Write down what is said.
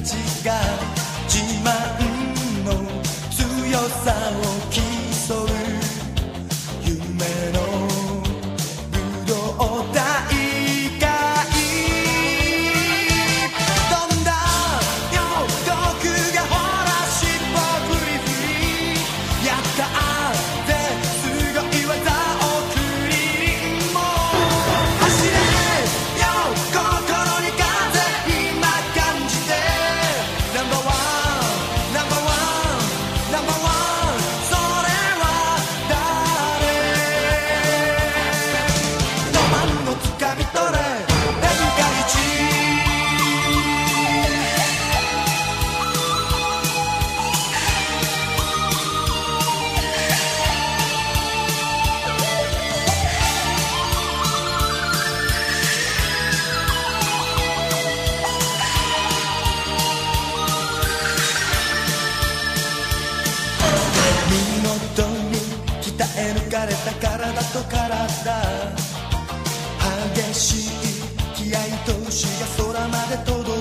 ちが自慢の強さを競う夢の武道大会、どんだ予告がほら尻尾フリフリやったってすごい技をクリーンも走れよ心に風今感じてナンバーワンナンバーワンナンバーワンそれは誰ロマンのつかみ取れ天下一見事に鍛え抜かれた体と体激しい気合としが空まで届